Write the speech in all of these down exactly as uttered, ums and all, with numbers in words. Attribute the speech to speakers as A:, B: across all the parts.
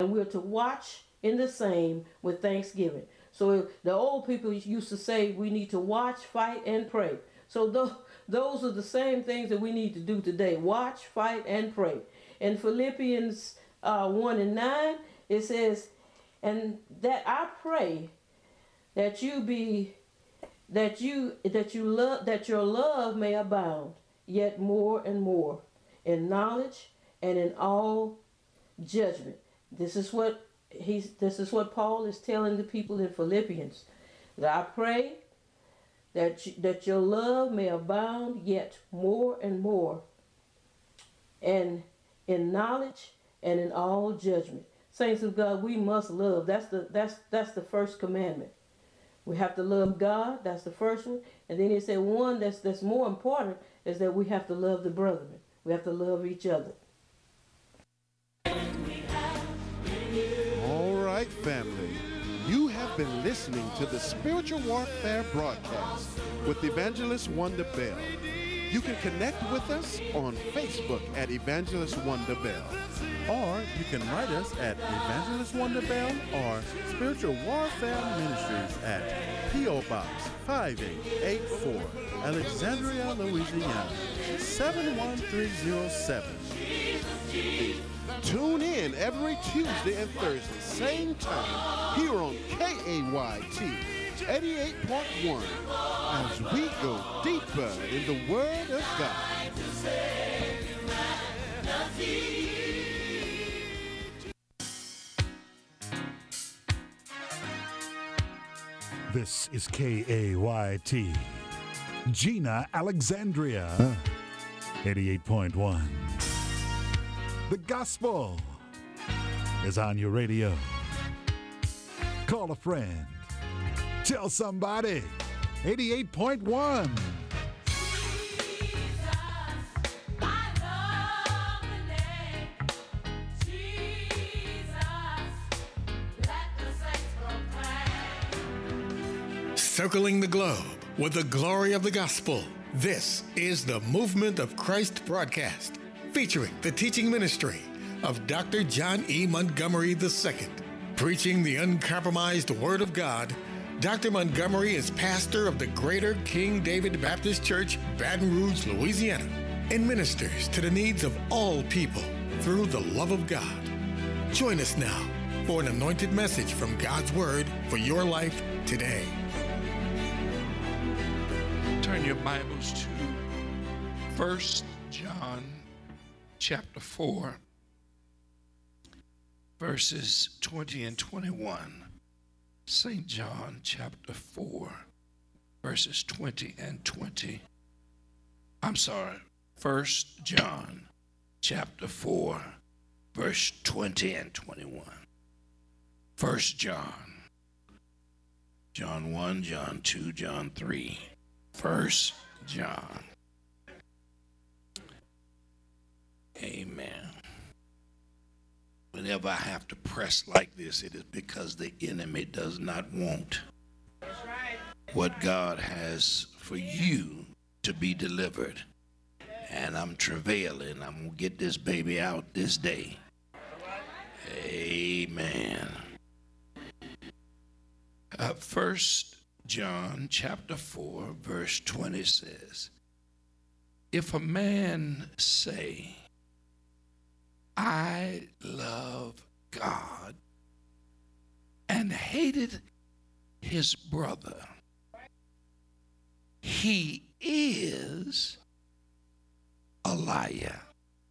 A: and we're to watch in the same with thanksgiving. So the old people used to say we need to watch, fight, and pray. So th- those are the same things that we need to do today: watch, fight, and pray. In Philippians uh, one and nine, it says, "And that I pray that you be that you that you love that your love may abound yet more and more in knowledge and in all judgment." This is what he's this is what Paul is telling the people in Philippians. That I pray that you, that your love may abound yet more and more and in knowledge and in all judgment. Saints of God, we must love. That's the that's that's the first commandment. We have to love God. That's the first one. And then he said one that's that's more important is that we have to love the brethren. We have to love each other.
B: All right, family. You have been listening to the Spiritual Warfare broadcast with Evangelist Wonder Bell. You can connect with us on Facebook at Evangelist Wonder Bell.
C: Or you can write us at Evangelist Wonder Bell or Spiritual Warfare Ministries at P O. Box five eight eight four, Alexandria, Louisiana, seven one three zero seven.
B: Tune in every Tuesday and Thursday, same time, here on K A Y T eighty-eight point one, as we go deeper in the Word of God.
D: This is K A Y T, Gina, Alexandria, eighty-eight point one. The gospel is on your radio. Call a friend. Tell somebody. eighty-eight point one.
E: Circling the globe with the glory of the gospel. This is the Movement of Christ broadcast, featuring the teaching ministry of Doctor John E. Montgomery the Second. Preaching the uncompromised Word of God, Doctor Montgomery is pastor of the Greater King David Baptist Church, Baton Rouge, Louisiana, and ministers to the needs of all people through the love of God. Join us now for an anointed message from God's Word for your life today.
F: Turn your Bibles to First John chapter four, verses twenty and twenty-one. Saint John chapter four, verses twenty and twenty. I'm sorry, First John chapter four, verse twenty and twenty-one. First John, John one, John two, John three. First John. Amen. Whenever I have to press like this, it is because the enemy does not want what God has for you to be delivered. And I'm travailing. I'm going to get this baby out this day. Amen. Uh, First John chapter four, verse twenty says, if a man say, I love God, and hated his brother, he is a liar.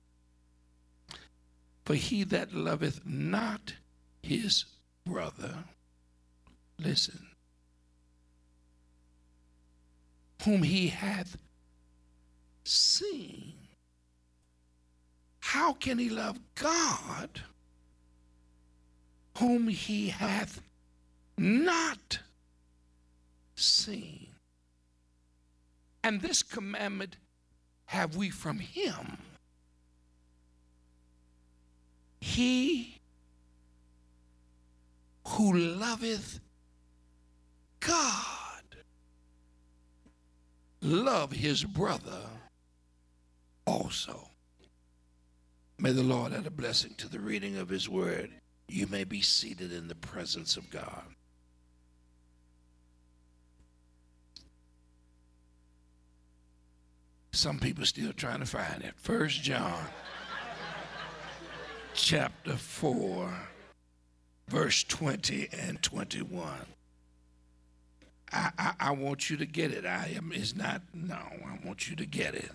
F: For he that loveth not his brother, listen, whom he hath seen, how can he love God whom he hath not seen? And this commandment have we from him: he who loveth God love his brother also. May the Lord add a blessing to the reading of his word. You may be seated in the presence of God. Some people still trying to find it. First John chapter four, verse twenty and twenty-one. I, I, I want you to get it. I am is not no, I want you to get it.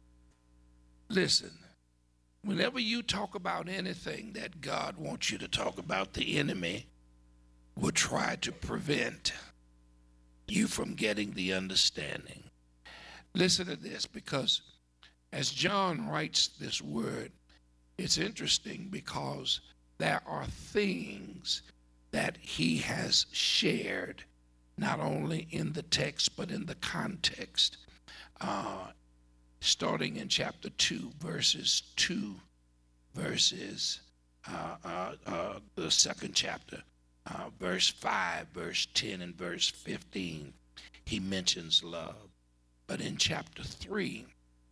F: Listen, whenever you talk about anything that God wants you to talk about, the enemy will try to prevent you from getting the understanding. Listen to this, because as John writes this word, it's interesting because there are things that he has shared, not only in the text, but in the context. Uh, starting in chapter two, verses two, verses, uh, uh, uh, the second chapter, uh, verse five, verse ten, and verse fifteen, he mentions love. But in chapter three,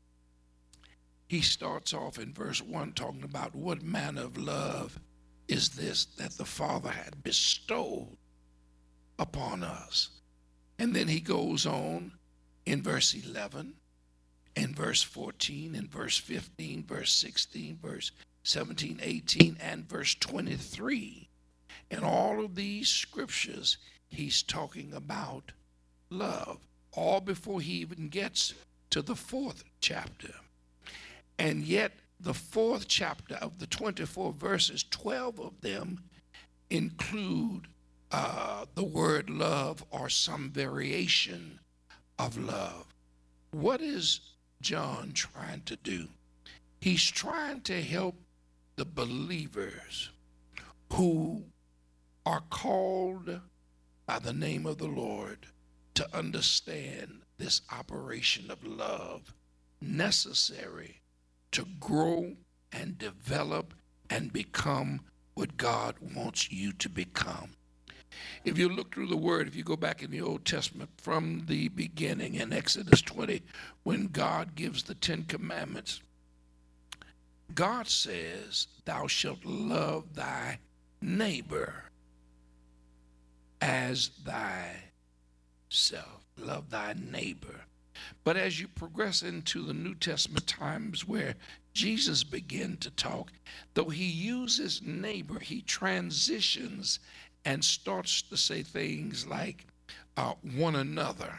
F: he starts off in verse one talking about what manner of love is this that the Father had bestowed upon us. And then he goes on in verse eleven, and verse fourteen, and verse fifteen, verse sixteen, verse seventeen, eighteen, and verse twenty-three. In all of these scriptures, he's talking about love, all before he even gets to the fourth chapter. And yet the fourth chapter of the twenty-four verses, twelve of them include uh, the word love or some variation of love. What is John trying to do? He's trying to help the believers who are called by the name of the Lord to understand this operation of love necessary to grow and develop and become what God wants you to become. If you look through the word, if you go back in the Old Testament from the beginning in Exodus twenty, when God gives the Ten Commandments, God says, thou shalt love thy neighbor as thyself. Love thy neighbor. But as you progress into the New Testament times where Jesus began to talk, though he uses neighbor, he transitions and starts to say things like uh, one another.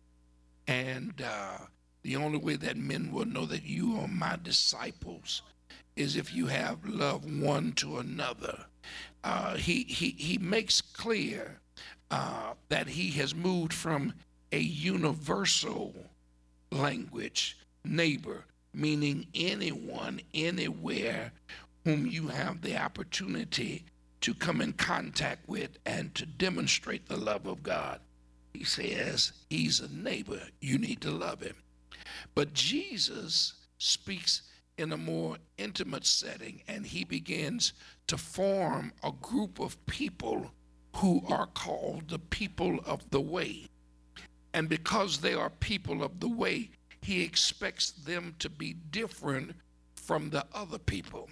F: And uh, the only way that men will know that you are my disciples is if you have love one to another. Uh, he, he, he makes clear uh, that he has moved from a universal language, neighbor, meaning anyone, anywhere whom you have the opportunity to come in contact with and to demonstrate the love of God. He says he's a neighbor. You need to love him. But Jesus speaks in a more intimate setting, and he begins to form a group of people who are called the people of the way. And because they are people of the way, he expects them to be different from the other people,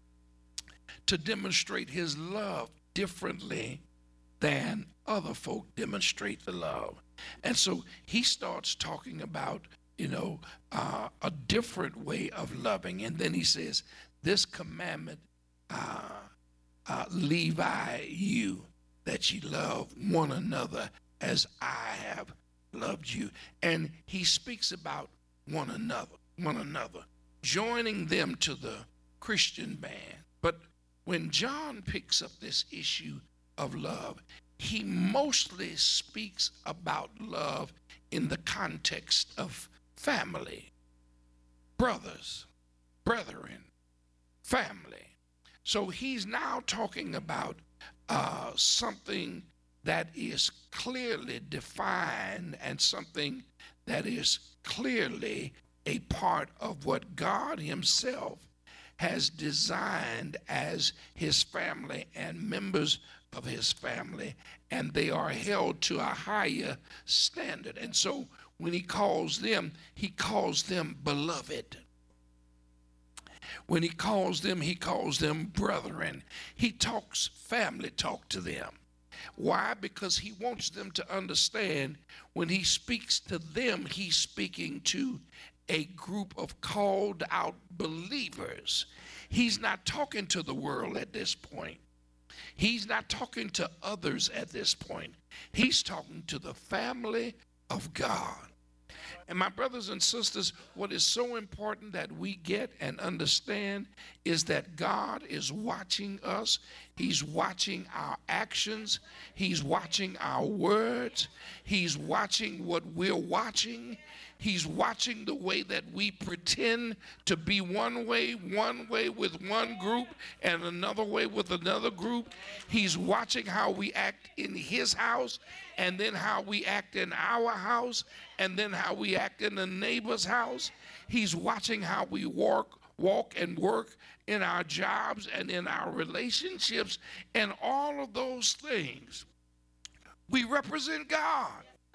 F: to demonstrate his love differently than other folk demonstrate the love. And so he starts talking about, you know, uh, a different way of loving. And then he says, this commandment uh, uh, leave I you, that ye love one another as I have loved you. And he speaks about one another, one another, joining them to the Christian band. But when John picks up this issue of love, he mostly speaks about love in the context of family, brothers, brethren, family. So he's now talking about uh, something that is clearly defined and something that is clearly a part of what God himself has designed as his family and members of his family, and they are held to a higher standard. And so when he calls them, he calls them beloved. When he calls them, he calls them brethren. He talks family talk to them. Why? Because he wants them to understand when he speaks to them, he's speaking to a group of called out believers. He's not talking to the world at this point. He's not talking to others at this point. He's talking to the family of God. And my brothers and sisters, what is so important that we get and understand is that God is watching us. He's watching our actions. He's watching our words. He's watching what we're watching. He's watching the way that we pretend to be one way, one way with one group and another way with another group. He's watching how we act in his house and then how we act in our house and then how we act in the neighbor's house. He's watching how we walk, walk and work in our jobs and in our relationships and all of those things. We represent God.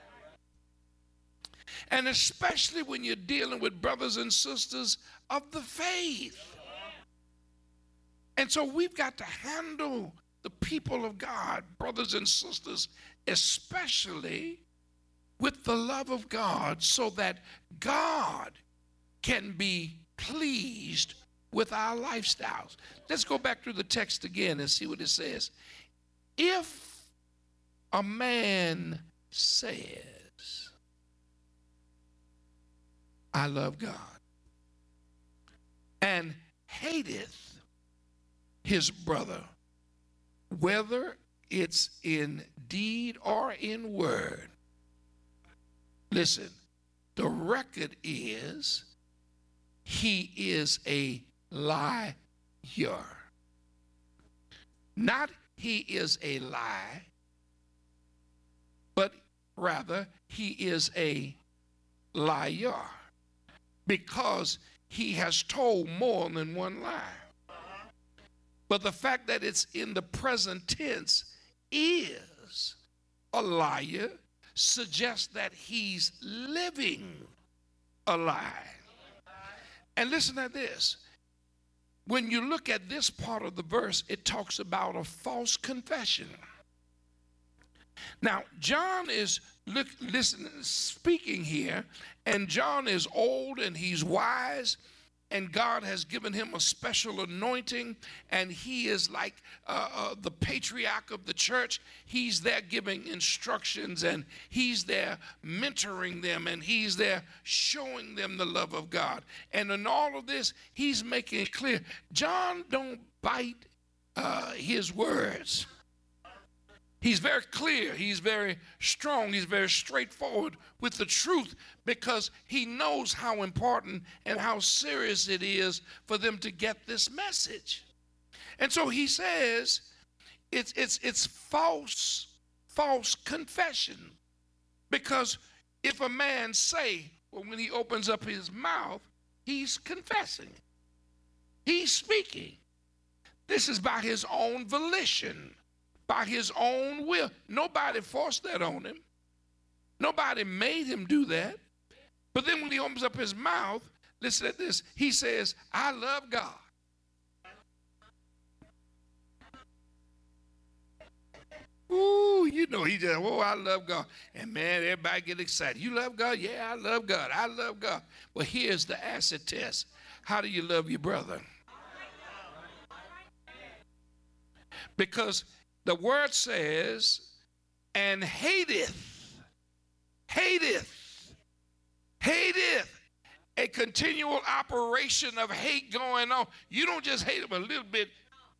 F: And especially when you're dealing with brothers and sisters of the faith. And so we've got to handle the people of God, brothers and sisters, especially with the love of God, so that God can be pleased with our lifestyles. Let's go back through the text again and see what it says. If a man says, I love God, and hateth his brother, whether it's in deed or in word. Listen, the record is he is a liar. Not he is a lie, but rather he is a liar, because he has told more than one lie. But the fact that it's in the present tense, is a liar, suggests that he's living a lie. And listen to this. When you look at this part of the verse, it talks about a false confession. Now, John is look, listen, speaking here, and John is old and he's wise, and God has given him a special anointing, and he is like uh, uh, the patriarch of the church. He's there giving instructions, and he's there mentoring them, and he's there showing them the love of God. And in all of this, he's making it clear. John don't bite uh, his words. He's very clear, he's very strong, he's very straightforward with the truth, because he knows how important and how serious it is for them to get this message. And so he says it's it's it's false, false confession. Because if a man say, well, when he opens up his mouth, he's confessing. He's speaking. This is by his own volition. By his own will. Nobody forced that on him. Nobody made him do that. But then when he opens up his mouth, listen to this. He says, I love God. Ooh, you know, he just, oh, I love God. And man, everybody get excited. You love God? Yeah, I love God. I love God. Well, here's the acid test. How do you love your brother? Because the word says, and hateth, hateth, hateth, a continual operation of hate going on. You don't just hate them a little bit.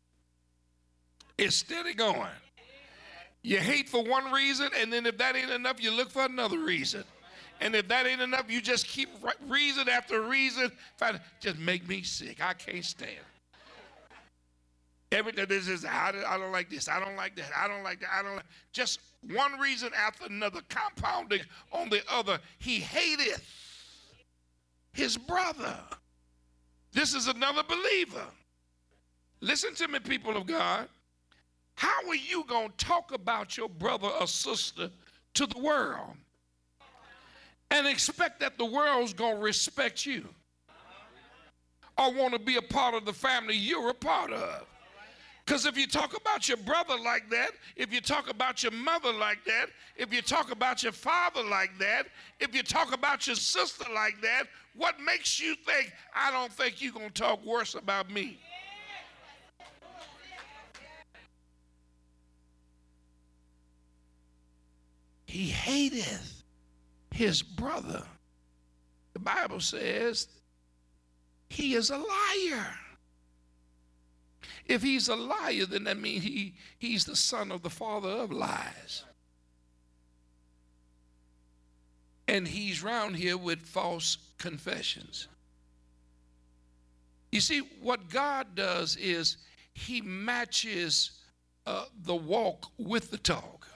F: It's steady going. You hate for one reason, and then if that ain't enough, you look for another reason. And if that ain't enough, you just keep reason after reason. Just make me sick. I can't stand it. Everything this is, I don't like this, I don't like that, I don't like that, I don't like, just one reason after another, compounding on the other. He hateth his brother. This is another believer. Listen to me, people of God. How are you going to talk about your brother or sister to the world and expect that the world's going to respect you? or want to be a part of the family you're a part of. Because if you talk about your brother like that, if you talk about your mother like that, if you talk about your father like that, if you talk about your sister like that, what makes you think, I don't think you're going to talk worse about me? He hateth his brother. The Bible says he is a liar. If he's a liar, then that means he, he's the son of the father of lies. And he's round here with false confessions. You see, what God does is he matches uh, the walk with the talk.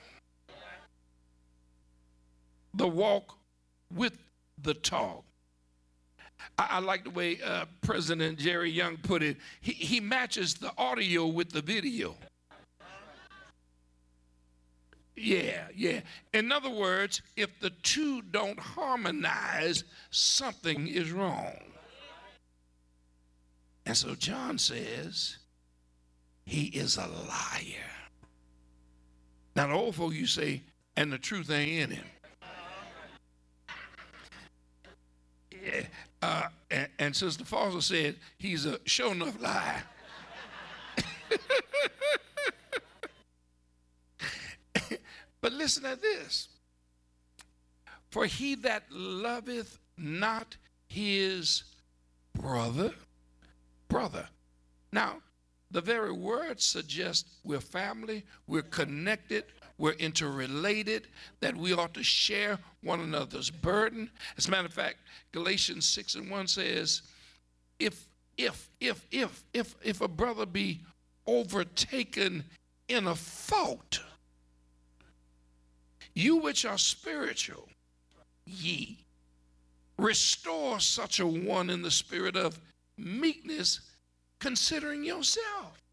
F: The walk with the talk. I, I like the way uh, President Jerry Young put it. He, he matches the audio with the video. Yeah, yeah. In other words, if the two don't harmonize, something is wrong. And so John says, he is a liar. Now the old folk, you say, and the truth ain't in him. Yeah. Uh, and, and Sister Foster said, he's a sure enough liar. But listen to this. For he that loveth not his brother, brother. Now, the very word suggests we're family, we're connected, we're interrelated, that we ought to share one another's burden. As a matter of fact, Galatians six and one says, if, if, if, if, if, if a brother be overtaken in a fault, you which are spiritual, ye, restore such a one in the spirit of meekness, considering yourself.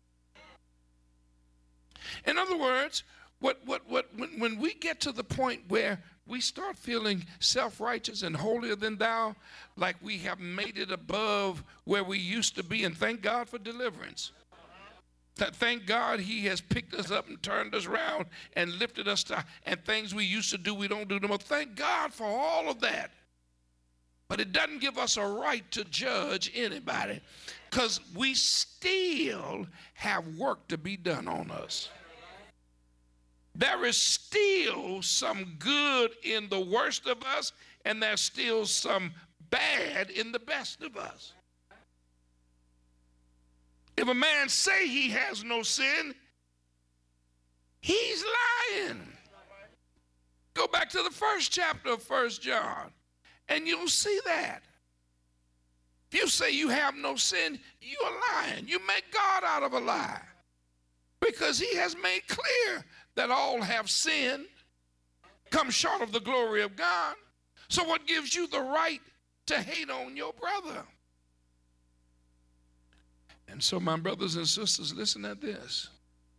F: In other words, what, what, what, when, when we get to the point where we start feeling self-righteous and holier than thou, like we have made it above where we used to be, and thank God for deliverance. Thank God he has picked us up and turned us around and lifted us to, and things we used to do, we don't do no more. Thank God for all of that. But it doesn't give us a right to judge anybody, because we still have work to be done on us. There is still some good in the worst of us, and there's still some bad in the best of us. If a man say he has no sin, he's lying. Go back to the first chapter of First John, and you'll see that. If you say you have no sin, you're lying. You make God out of a lie, because he has made clear that all have sinned, come short of the glory of God. So what gives you the right to hate on your brother? And so, my brothers and sisters, listen at this.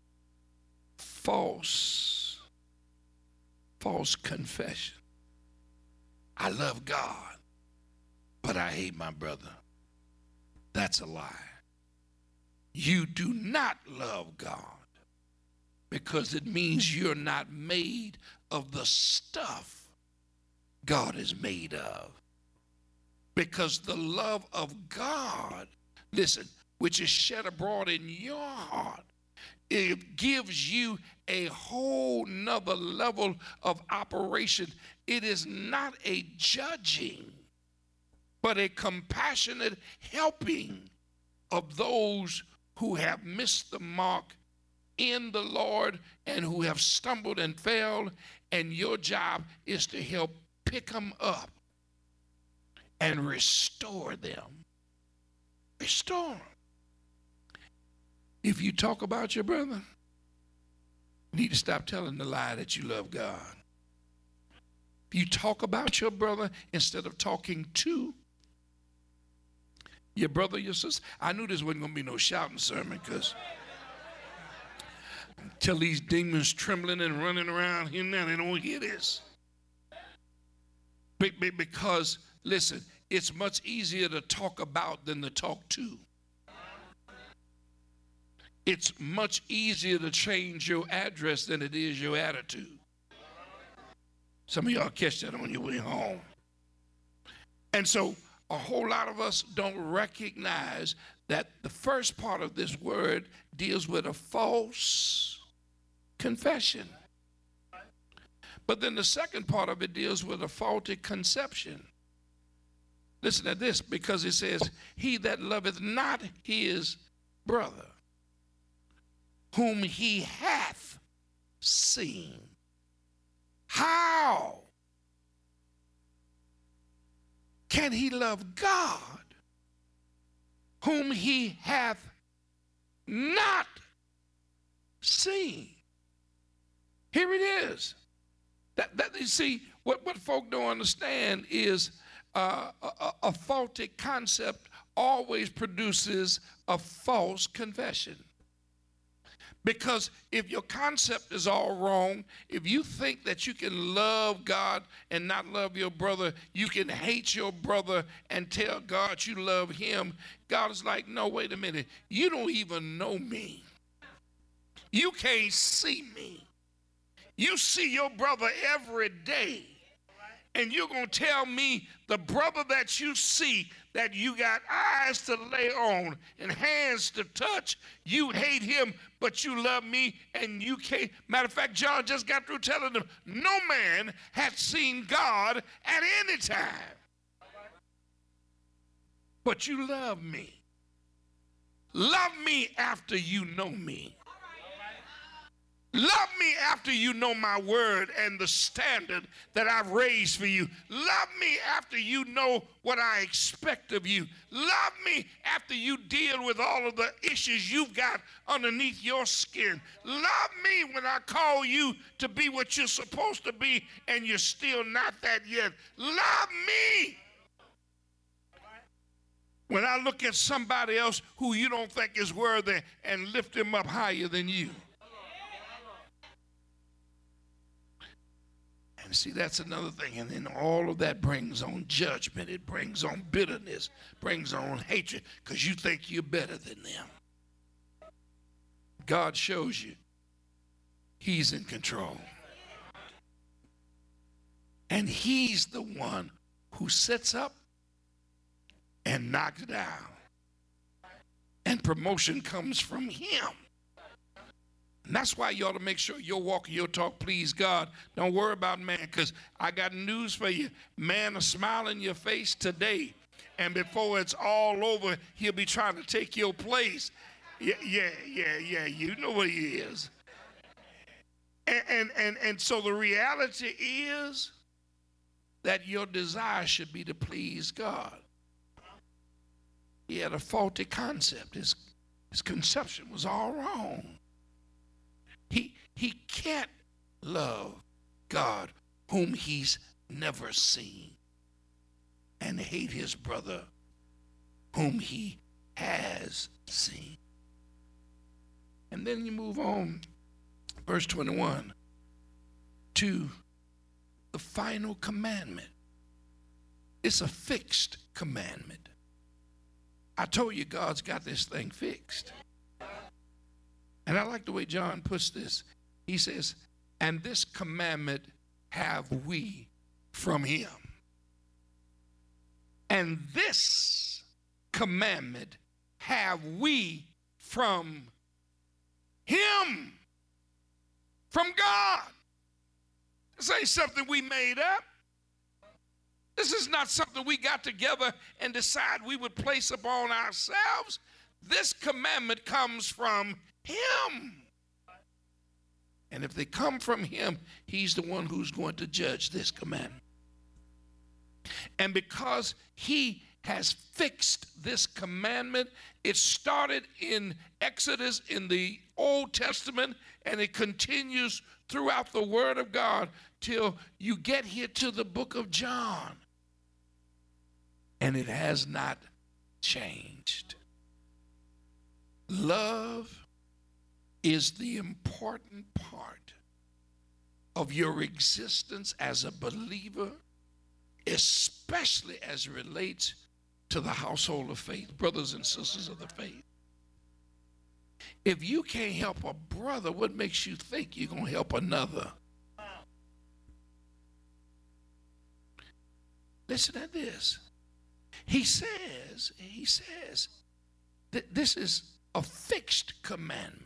F: False, false confession. I love God, but I hate my brother. That's a lie. You do not love God, because it means you're not made of the stuff God is made of. Because the love of God, listen, which is shed abroad in your heart, it gives you a whole nother level of operation. It is not a judging, but a compassionate helping of those who have missed the mark in the Lord and who have stumbled and failed, and your job is to help pick them up and restore them. Restore them. If you talk about your brother, you need to stop telling the lie that you love God. If you talk about your brother instead of talking to your brother, your sister, I knew this wasn't going to be no shouting sermon, because until these demons trembling and running around here now, they don't hear this. Because, listen, it's much easier to talk about than to talk to. It's much easier to change your address than it is your attitude. Some of y'all catch that on your way home. And so a whole lot of us don't recognize that the first part of this word deals with a false confession. But then the second part of it deals with a faulty conception. Listen to this, because it says, he that loveth not his brother, whom he hath seen. How can he love God, whom he hath not seen? Here it is. That, that you see, what, what folk don't understand is uh, a, a faulty concept always produces a false confession. Because if your concept is all wrong, if you think that you can love God and not love your brother, you can hate your brother and tell God you love him, God is like, no, wait a minute. You don't even know me. You can't see me. You see your brother every day, and you're going to tell me the brother that you see, that you got eyes to lay on and hands to touch, you hate him, but you love me, and you can't. Matter of fact, John just got through telling them, no man hath seen God at any time, but you love me. Love me after you know me. Love me after you know my word and the standard that I've raised for you. Love me after you know what I expect of you. Love me after you deal with all of the issues you've got underneath your skin. Love me when I call you to be what you're supposed to be and you're still not that yet. Love me when I look at somebody else who you don't think is worthy and lift them up higher than you. And see, that's another thing. And then all of that brings on judgment. It brings on bitterness, brings on hatred, because you think you're better than them. God shows you he's in control. And he's the one who sits up and knocks down. And promotion comes from him. And that's why you ought to make sure your walk and your talk please God. Don't worry about man, because I got news for you. Man will smile in your face today, and before it's all over, he'll be trying to take your place. Yeah, yeah, yeah, yeah. You know what he is. And, and, and, and so the reality is that your desire should be to please God. He had a faulty concept. His, his conception was all wrong. He, he can't love God whom he's never seen and hate his brother whom he has seen. And then you move on, verse twenty-one, to the final commandment. It's a fixed commandment. I told you God's got this thing fixed. And I like the way John puts this. He says, and this commandment have we from him. And this commandment have we from him. From God. This ain't something we made up. This is not something we got together and decide we would place upon ourselves. This commandment comes from him. And if they come from him, he's the one who's going to judge this commandment. And because he has fixed this commandment, it started in Exodus in the Old Testament, and it continues throughout the Word of God till you get here to the book of John. And it has not changed. Love is the important part of your existence as a believer especially as it relates to the household of faith, brothers and sisters of the faith. If you can't help a brother, what makes you think you're going to help another? Listen to this. He says, he says that this is a fixed commandment.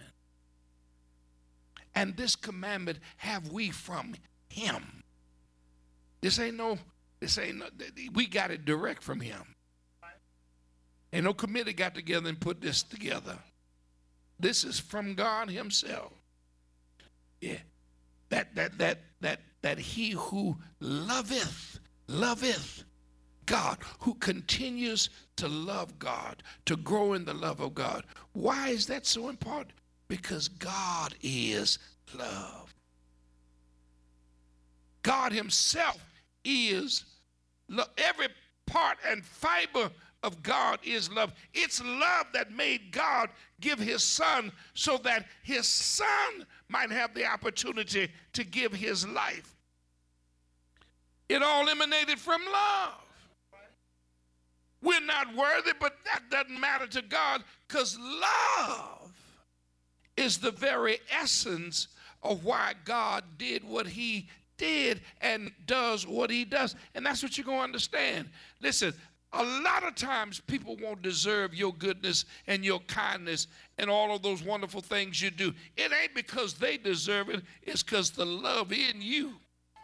F: And this commandment have we from him. This ain't no, this ain't no, we got it direct from him. Ain't no committee got together and put this together. This is from God himself. Yeah. That, that, that, that, that he who loveth, loveth God, who continues to love God, to grow in the love of God. Why is that so important? Because God is love. God himself is love. Every part and fiber of God is love. It's love that made God give his son so that his son might have the opportunity to give his life. It all emanated from love. We're not worthy, but that doesn't matter to God, because love is the very essence of why God did what he did and does what he does. And that's what you're going to understand. Listen, a lot of times people won't deserve your goodness and your kindness and all of those wonderful things you do. It ain't because they deserve it. It's because the love in you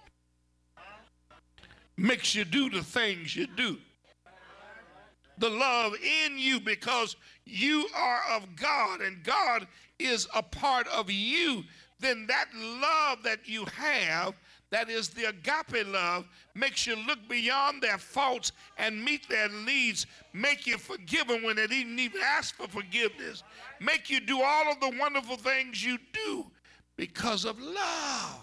F: makes you do the things you do. The love in you, because you are of God and God is a part of you, then that love that you have, that is the agape love, makes you look beyond their faults and meet their needs, make you forgiven when they didn't even ask for forgiveness, make you do all of the wonderful things you do because of love.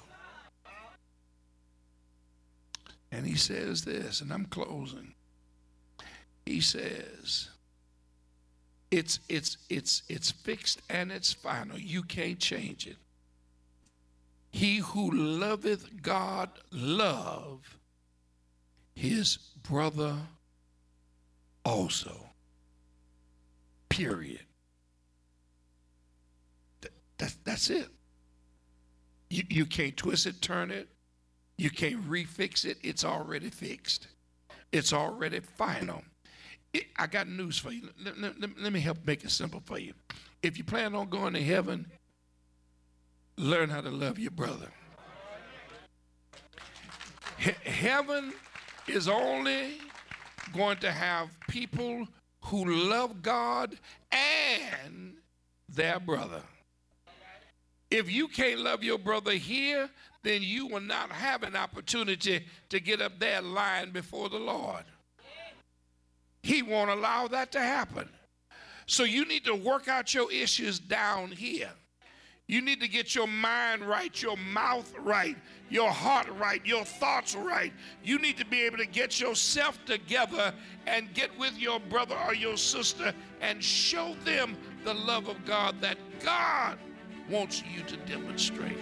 F: And he says this, and I'm closing. He says, it's, it's, it's, it's fixed and it's final. You can't change it. He who loveth God love his brother also. Period. That, that, that's it. You, you can't twist it, turn it. You can't refix it. It's already fixed. It's already final. It, I got news for you. Let, let, let, let me help make it simple for you. If you plan on going to heaven, learn how to love your brother. He- heaven is only going to have people who love God and their brother. If you can't love your brother here, then you will not have an opportunity to get up there lying before the Lord. He won't allow that to happen. So you need to work out your issues down here. You need to get your mind right, your mouth right, your heart right, your thoughts right. You need to be able to get yourself together and get with your brother or your sister and show them the love of God that God wants you to demonstrate.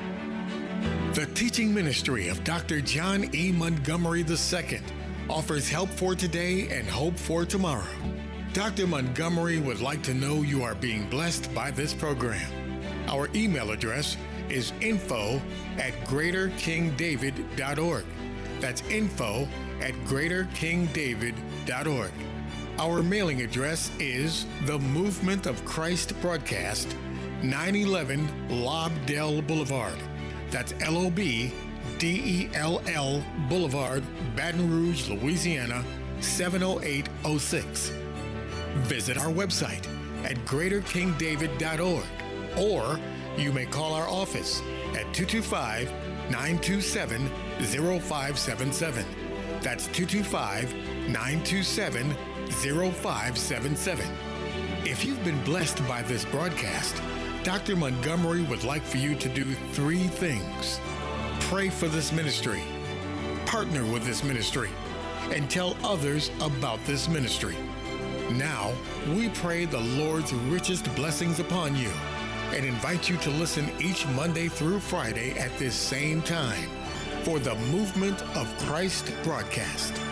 E: The teaching ministry of Doctor John E. Montgomery the Second offers help for today and hope for tomorrow. Doctor Montgomery would like to know you are being blessed by this program. Our email address is info at greater king david dot org. That's info at greater king david dot org. Our mailing address is The Movement of Christ Broadcast, nine eleven Lobdell Boulevard. That's L O B D E L L Boulevard, Baton Rouge, Louisiana, seven oh eight oh six. Visit our website at greater king david dot org, or you may call our office at two two five, nine two seven, oh five seven seven. That's two two five, nine two seven, oh five seven seven. If you've been blessed by this broadcast, Doctor Montgomery would like for you to do three things. Pray for this ministry, partner with this ministry, and tell others about this ministry. Now, we pray the Lord's richest blessings upon you and invite you to listen each Monday through Friday at this same time for the Movement of Christ broadcast.